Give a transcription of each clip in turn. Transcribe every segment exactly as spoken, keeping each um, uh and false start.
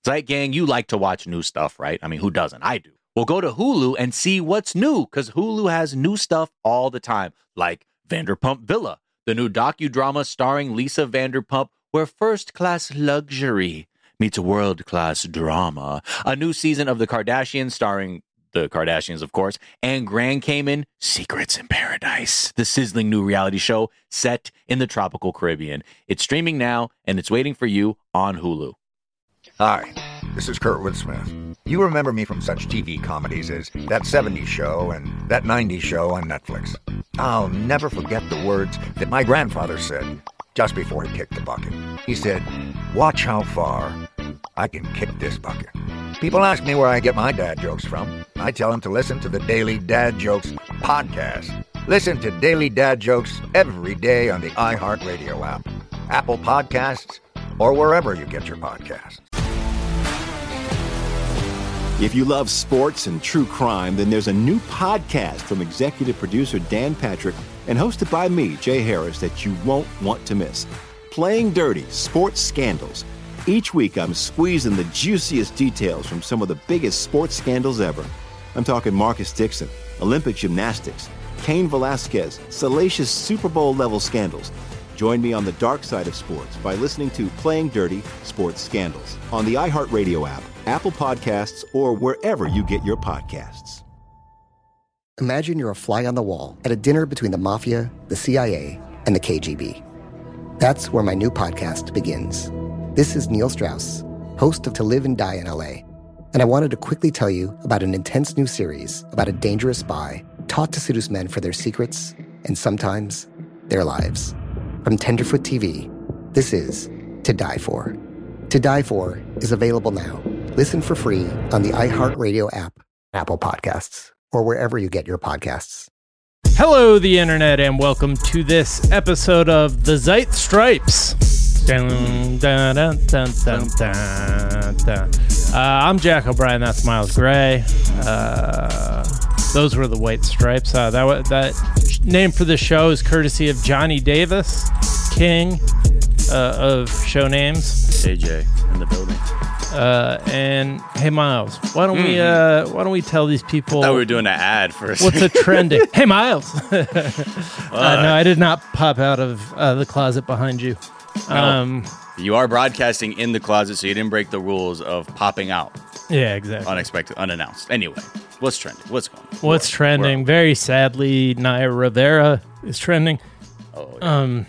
Zeit Gang, you like to watch new stuff, right? I mean, who doesn't? I do. Well, go to Hulu and see what's new, because Hulu has new stuff all the time, like Vanderpump Villa, the new docudrama starring Lisa Vanderpump, where first-class luxury meets world-class drama. A new season of The Kardashians starring the Kardashians, of course, and Grand Cayman, Secrets in Paradise, the sizzling new reality show set in the tropical Caribbean. It's streaming now, and it's waiting for you on Hulu. Hi, this is Kurtwood Smith. You remember me from such T V comedies as That seventies Show and That nineties Show on Netflix. I'll never forget the words that my grandfather said just before he kicked the bucket. He said, "Watch how far I can kick this bucket." People ask me where I get my dad jokes from. I tell them to listen to the Daily Dad Jokes podcast. Listen to Daily Dad Jokes every day on the iHeartRadio app, Apple Podcasts, or wherever you get your podcasts. If you love sports and true crime, then there's a new podcast from executive producer Dan Patrick and hosted by me, Jay Harris, that you won't want to miss. Playing Dirty: Sports Scandals. Each week, I'm squeezing the juiciest details from some of the biggest sports scandals ever. I'm talking Marcus Dixon, Olympic gymnastics, Cain Velasquez, salacious Super Bowl-level scandals. Join me on the dark side of sports by listening to Playing Dirty: Sports Scandals on the iHeartRadio app, Apple Podcasts, or wherever you get your podcasts. Imagine you're a fly on the wall at a dinner between the Mafia, the C I A, and the K G B. That's where my new podcast begins. This is Neil Strauss, host of To Live and Die in L A, and I wanted to quickly tell you about an intense new series about a dangerous spy taught to seduce men for their secrets and sometimes their lives. From Tenderfoot T V, this is To Die For. To Die For is available now. Listen for free on the iHeartRadio app, Apple Podcasts, or wherever you get your podcasts. Hello, the internet, and welcome to this episode of The Zeit Stripes. Dun, dun, dun, dun, dun, dun, dun. Uh, I'm Jack O'Brien. That's Miles Gray. Uh, those were the White Stripes. Uh, that that name for the show is courtesy of Johnny Davis, king uh, of show names. A J in the building. Uh, and hey, Miles, why don't mm. we uh, why don't we tell these people? I thought we were doing an ad first. What's a trending? Hey, Miles. uh, no, I did not pop out of uh, the closet behind you. No, um, you are broadcasting in the closet, so you didn't break the rules of popping out. Yeah, exactly. Unexpected, unannounced. Anyway, what's trending? What's going on? What's Where, trending? where Very sadly, Naya Rivera is trending. Oh, yeah. Um.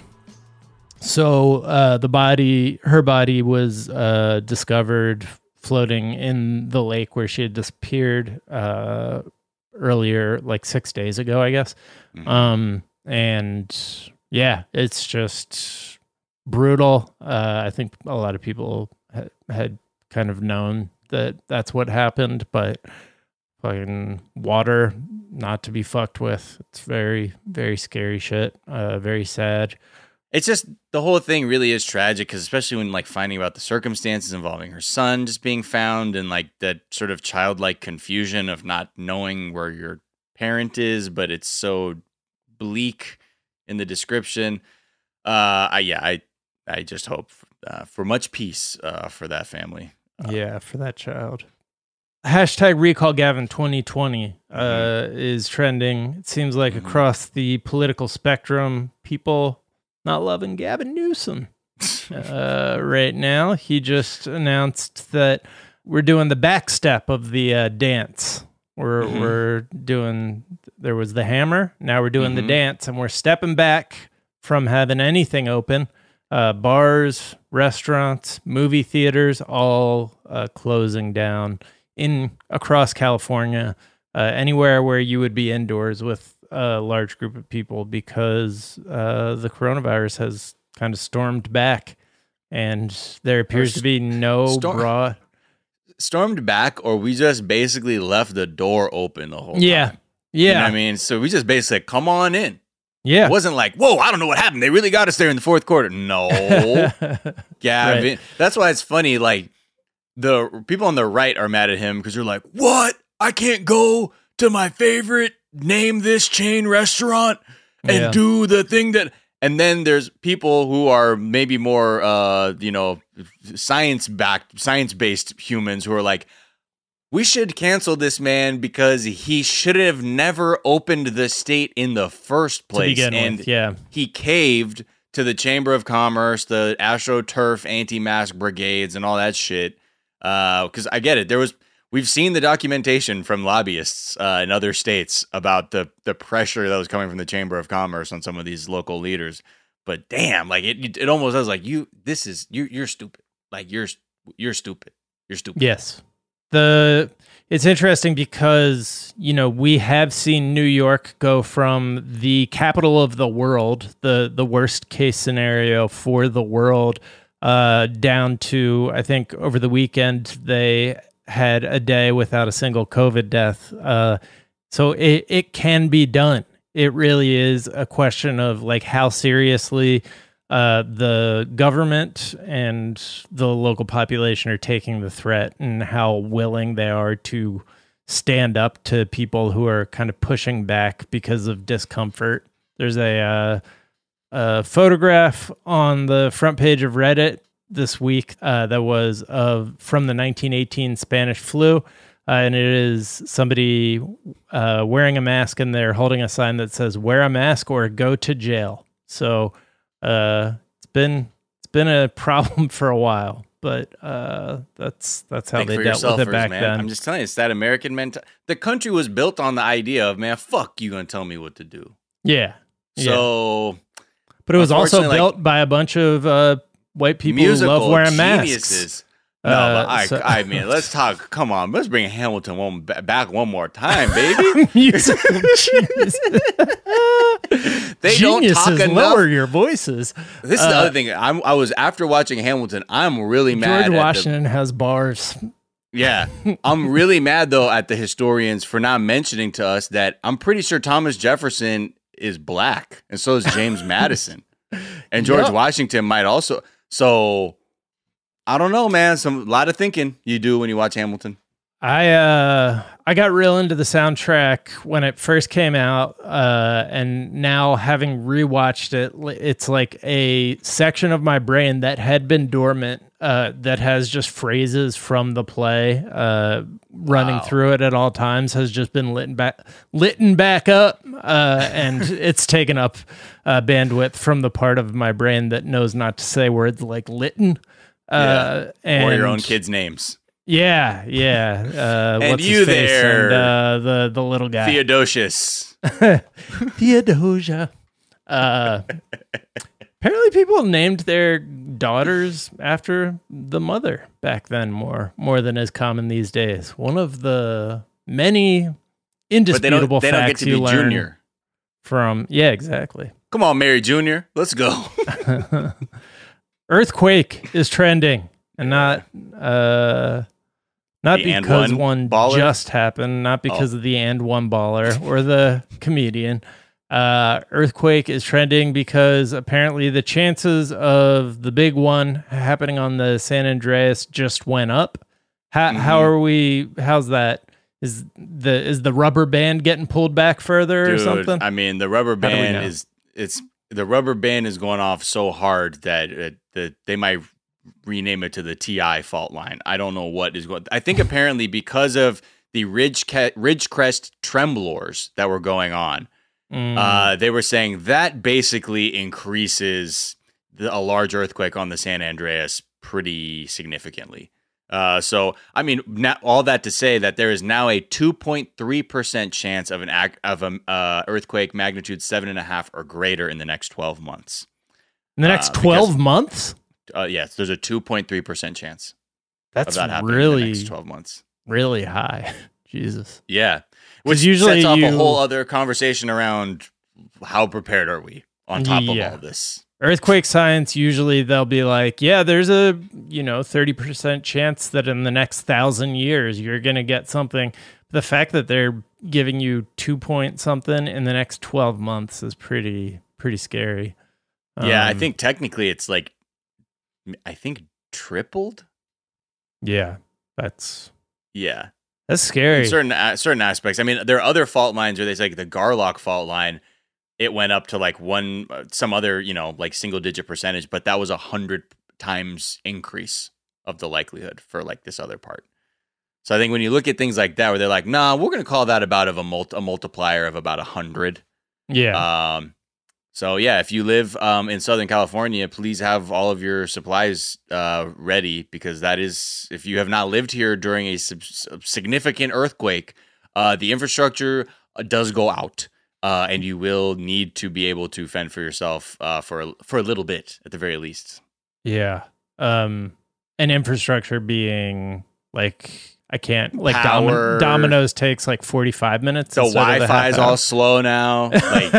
So uh, the body, her body was uh, discovered floating in the lake where she had disappeared uh, earlier, like six days ago, I guess. Mm-hmm. Um, and yeah, it's just brutal. Uh, I think a lot of people ha- had kind of known that that's what happened, but fucking water not to be fucked with. It's very, very scary shit. Uh, very sad. It's just, the whole thing really is tragic, because especially when like finding about the circumstances involving her son just being found, and like that sort of childlike confusion of not knowing where your parent is, but it's so bleak in the description. Uh, I, yeah, I, I just hope uh, for much peace uh, for that family. Uh, yeah, for that child. Hashtag recall Gavin twenty twenty uh, mm-hmm. is trending. It seems like mm-hmm. across the political spectrum, people not loving Gavin Newsom uh, right now. He just announced that we're doing the back step of the uh, dance. We're mm-hmm. we're doing, there was the hammer, now we're doing mm-hmm. the dance, and we're stepping back from having anything open. Uh, bars, restaurants, movie theaters, all uh, closing down in across California, uh, anywhere where you would be indoors with a large group of people, because uh, the coronavirus has kind of stormed back, and there appears to be no Storm- broad... Stormed back, or we just basically left the door open the whole time. Yeah, yeah. You know what I mean? So we just basically, come on in. Yeah. It wasn't like, whoa, I don't know what happened. They really got us there in the fourth quarter. No. Gavin. Right. That's why it's funny, like, the people on the right are mad at him because you're like, what? I can't go to my favorite name this chain restaurant and yeah. do the thing that, And then there's people who are maybe more, uh, you know, science-backed, science-based humans who are like, we should cancel this man because he should have never opened the state in the first place. To begin and with, yeah. he caved to the Chamber of Commerce, the AstroTurf anti-mask brigades, and all that shit. Because uh, I get it. There was we've seen the documentation from lobbyists uh, in other states about the the pressure that was coming from the Chamber of Commerce on some of these local leaders. But damn, like it, it almost was like you. This is you. You're stupid. Like you're you're stupid. You're stupid. Yes. The it's interesting because, you know, we have seen New York go from the capital of the world, the the worst case scenario for the world, uh, down to, I think over the weekend they had a day without a single COVID death. Uh, so it, it can be done. It really is a question of like how seriously Uh, the government and the local population are taking the threat and how willing they are to stand up to people who are kind of pushing back because of discomfort. There's a, uh, a photograph on the front page of Reddit this week uh, that was of from the nineteen eighteen Spanish flu. Uh, and it is somebody uh, wearing a mask and they're holding a sign that says, wear a mask or go to jail. So, Uh, it's been it's been a problem for a while, but uh, that's that's how Think they for dealt with it yourselfers, back man. then. I'm just telling you, it's that American mentality. The country was built on the idea of, man, fuck you gonna tell me what to do. Yeah. yeah. So, but it was also unfortunately, built like, by a bunch of uh, white people who musical love wearing geniuses. masks. No, Uh, but I, so- I mean, let's talk. Come on, let's bring Hamilton one ba- back one more time, baby. Musical genius. They don't Geniuses talk enough. lower your voices. This is the Uh, other thing. I'm, I was after watching Hamilton. I'm really mad. George at the- Washington has bars. Yeah. I'm really mad, though, at the historians for not mentioning to us that I'm pretty sure Thomas Jefferson is black, and so is James Madison. And George Yep. Washington might also. So, I don't know, man. Some a lot of thinking you do when you watch Hamilton. I uh I got real into the soundtrack when it first came out, uh, and now having rewatched it, it's like a section of my brain that had been dormant, uh, that has just phrases from the play, uh, running Wow. through it at all times, has just been lit back, lit back up, uh, and it's taken up uh, bandwidth from the part of my brain that knows not to say words like litten, uh, Yeah. and Or your own kids' names. Yeah, yeah. Uh, And what's you his face? there, and uh, the the little guy, Theodosius. Theodosia. Uh, apparently, people named their daughters after the mother back then more more than is common these days. One of the many But they indisputable don't, they don't get facts to be you learn junior. from. Yeah, exactly. Come on, Mary Junior Let's go. Earthquake is trending, and not uh, not The and because one one, baller? just happened, not because of the and one baller or the comedian. Uh, Earthquake is trending because apparently the chances of the big one happening on the San Andreas just went up. How Mhm. how are we? How's that? Is the is the rubber band getting pulled back further or Dude, something? I mean, the rubber do we band know? is it's the rubber band is going off so hard that it, that they might rename it to the T I fault line. I don't know what is going. I think apparently because of the Ridge Ridgecrest tremblors that were going on, Mm. uh, they were saying that basically increases the, a large earthquake on the San Andreas pretty significantly. Uh, so, I mean, not, all that to say that there is now a two point three percent chance of an ac- of an uh, earthquake magnitude seven and a half or greater in the next twelve months. In the next uh, because- twelve months? Uh, yes, there's a two point three percent chance That's of that happening in really, the next twelve months. really high. Jesus. Yeah, which usually sets off a you- whole other conversation around how prepared are we on top Yeah. of all this. Earthquake science, usually they'll be like, yeah, there's a, you know, thirty percent chance that in the next thousand years you're going to get something. The fact that they're giving you two point something in the next twelve months is pretty, pretty scary. Yeah, I Um, think technically it's like, I think tripled. Yeah, that's, Yeah, that's scary. in certain a- certain aspects. I mean, there are other fault lines where there's like the Garlock fault line, it went up to like one, uh, some other, you know, like single digit percentage, but that was a hundred times increase of the likelihood for like this other part. So I think when you look at things like that, where they're like, nah, we're going to call that about of a, multi- a multiplier of about a hundred. Yeah. Um, so yeah, if you live um, in Southern California, please have all of your supplies uh, ready, because that is, if you have not lived here during a sub- significant earthquake, uh, the infrastructure does go out. Uh, and you will need to be able to fend for yourself uh, for a, for a little bit, at the very least. Yeah. Um, and infrastructure being like, I can't, like Power. Domin- Domino's takes like forty-five minutes. The Wi-Fi is all slow now. Like,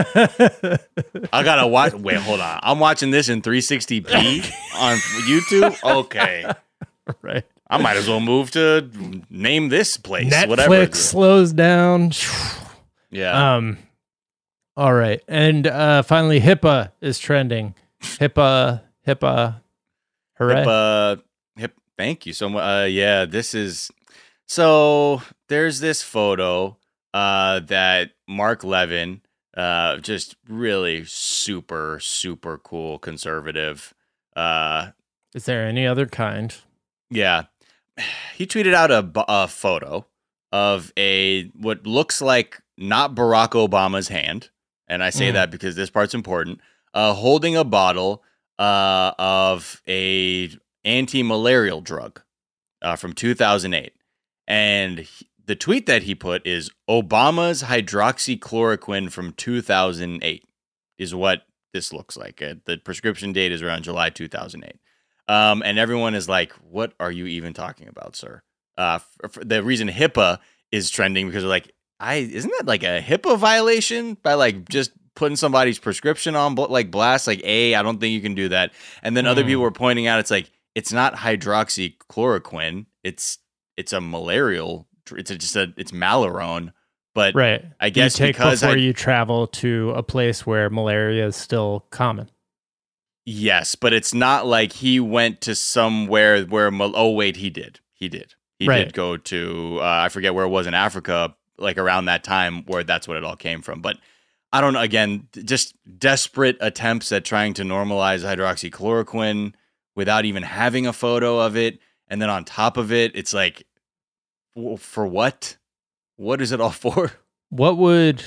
I gotta watch. Wait, hold on. I'm watching this in three sixty p on YouTube. Okay, right. I might as well move to name this place. Netflix whatever. slows down. Yeah. Um. All right, and uh, finally, HIPAA is trending. HIPAA, HIPAA, hooray! HIPAA, hip. Thank you so much. Uh, yeah, this is. So there's this photo uh, that Mark Levin, uh, just really super, super cool conservative. Uh, is there any other kind? Yeah. He tweeted out a, a photo of a what looks like not Barack Obama's hand. And I say mm. that because this part's important, uh, holding a bottle uh, of a anti-malarial drug uh, from two thousand eight. And he, the tweet that he put is Obama's hydroxychloroquine from two thousand eight is what this looks like. Uh, the prescription date is around July two thousand eight. Um, and everyone is like, what are you even talking about, sir? Uh, for, for the reason HIPAA is trending because they're like, I isn't that like a HIPAA violation by like just putting somebody's prescription on like blast? Like, A, I don't think you can do that. And then mm. other people were pointing out it's like it's not hydroxychloroquine. It's it's a malarial. It's a, just a it's Malarone. But right, I guess you take because before I, you travel to a place where malaria is still common. Yes, but it's not like he went to somewhere where oh wait he did he did he right. did go to uh, I forget where it was in Africa. Like around that time where that's what it all came from. But I don't know, again, just desperate attempts at trying to normalize hydroxychloroquine without even having a photo of it. And then on top of it, it's like, for what? What is it all for? What would,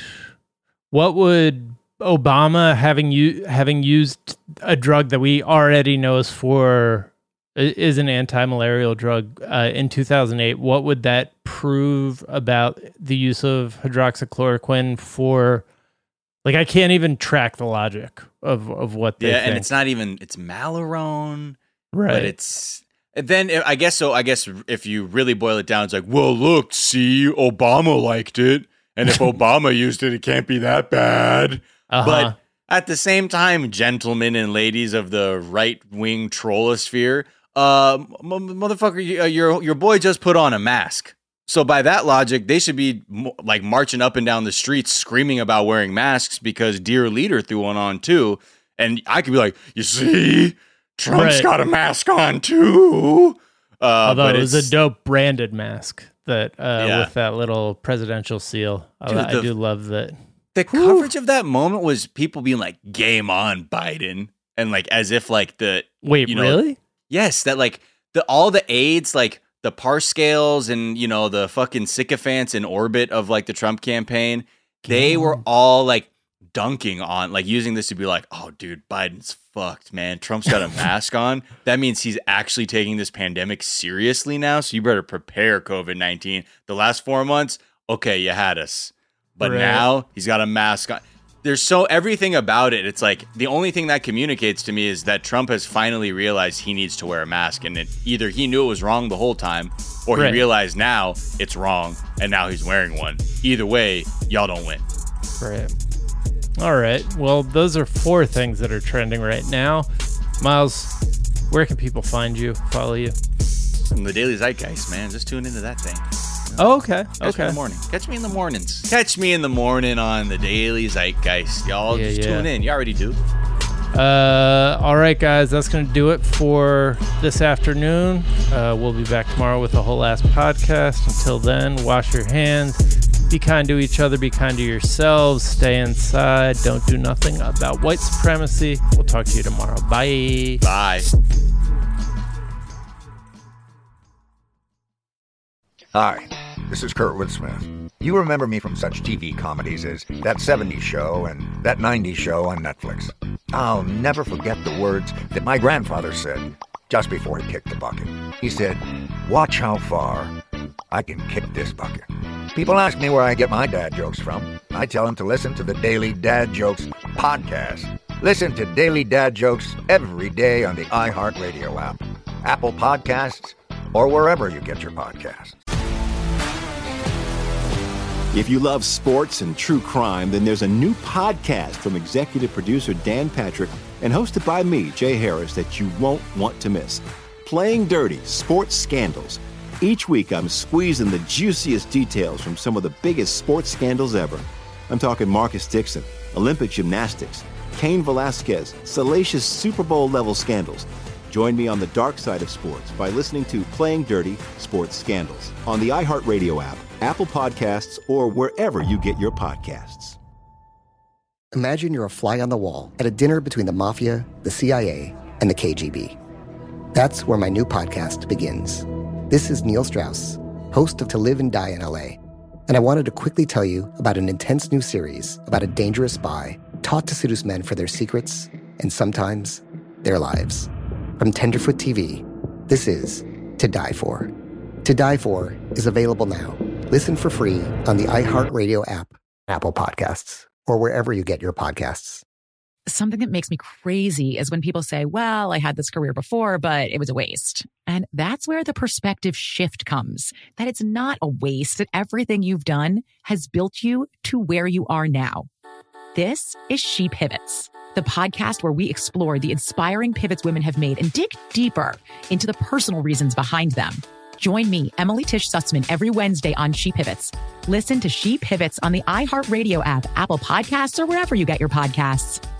what would Obama having you having used a drug that we already know is for is an anti-malarial drug uh, in two thousand eight, what would that prove about the use of hydroxychloroquine for, like, I can't even track the logic of, of what they yeah, think. And it's not even, it's Malarone, right? But it's, then I guess so, I guess if you really boil it down, it's like, well, look, see, Obama liked it, and if Obama used it, it can't be that bad. Uh-huh. But at the same time, gentlemen and ladies of the right-wing trollosphere, Uh, m- motherfucker, y- your your boy just put on a mask. So by that logic, they should be mo- like marching up and down the streets screaming about wearing masks because dear leader threw one on too. And I could be like, you see, Trump's right. got a mask on too. Uh, Although but it was a dope branded mask that uh, yeah. with that little presidential seal. Dude, I, the, I do love that. The Whew. coverage of that moment was people being like, game on Biden. And like, as if like the, wait, you know, really? Yes, that like the all the aides, like the Parscales and, you know, the fucking sycophants in orbit of like the Trump campaign, they were all like dunking on, like using this to be like, oh, dude, Biden's fucked, man. Trump's got a mask on. That means he's actually taking this pandemic seriously now. So you better prepare COVID nineteen. The last four months, okay, you had us. But right. now he's got a mask on. There's so everything about it. It's like the only thing that communicates to me is that Trump has finally realized he needs to wear a mask, and it, either he knew it was wrong the whole time, or right. he realized now it's wrong, and now he's wearing one. Either way, y'all don't win. Right. All right. Well, those are four things that are trending right now. Miles, where can people find you, follow you? In the Daily Zeitgeist, man. Just tune into that thing. Oh, okay. Catch okay. me in the morning. Catch me in the mornings. Catch me in the morning on the Daily Zeitgeist. Y'all yeah, just yeah. tune in. You already do. Uh, all right, guys. That's going to do it for this afternoon. Uh, we'll be back tomorrow with a whole ass podcast. Until then, wash your hands, Be kind to each other. Be kind to yourselves. Stay inside. Don't do nothing about white supremacy. We'll talk to you tomorrow. Bye. Bye. Hi, this is Kurtwood Smith. You remember me from such T V comedies as That seventies Show and That nineties Show on Netflix. I'll never forget the words that my grandfather said just before he kicked the bucket. He said, "Watch how far I can kick this bucket." People ask me where I get my dad jokes from. I tell them to listen to the Daily Dad Jokes podcast. Listen to Daily Dad Jokes every day on the iHeartRadio app, Apple Podcasts, or wherever you get your podcasts. If you love sports and true crime, then there's a new podcast from executive producer Dan Patrick and hosted by me, Jay Harris, that you won't want to miss. Playing Dirty: Sports Scandals. Each week, I'm squeezing the juiciest details from some of the biggest sports scandals ever. I'm talking Marcus Dixon, Olympic gymnastics, Cain Velasquez, salacious Super Bowl-level scandals. Join me on the dark side of sports by listening to Playing Dirty: Sports Scandals on the iHeartRadio app, Apple Podcasts, or wherever you get your podcasts. Imagine you're a fly on the wall at a dinner between the Mafia, the C I A, and the K G B. That's where my new podcast begins. This is Neil Strauss, host of To Live and Die in L A, and I wanted to quickly tell you about an intense new series about a dangerous spy taught to seduce men for their secrets and sometimes their lives. From Tenderfoot T V, this is To Die For. To Die For is available now. Listen for free on the iHeartRadio app, Apple Podcasts, or wherever you get your podcasts. Something that makes me crazy is when people say, well, I had this career before, but it was a waste. And that's where the perspective shift comes, that it's not a waste, that everything you've done has built you to where you are now. This is She Pivots, the podcast where we explore the inspiring pivots women have made and dig deeper into the personal reasons behind them. Join me, Emily Tish Sussman, every Wednesday on She Pivots. Listen to She Pivots on the iHeartRadio app, Apple Podcasts, or wherever you get your podcasts.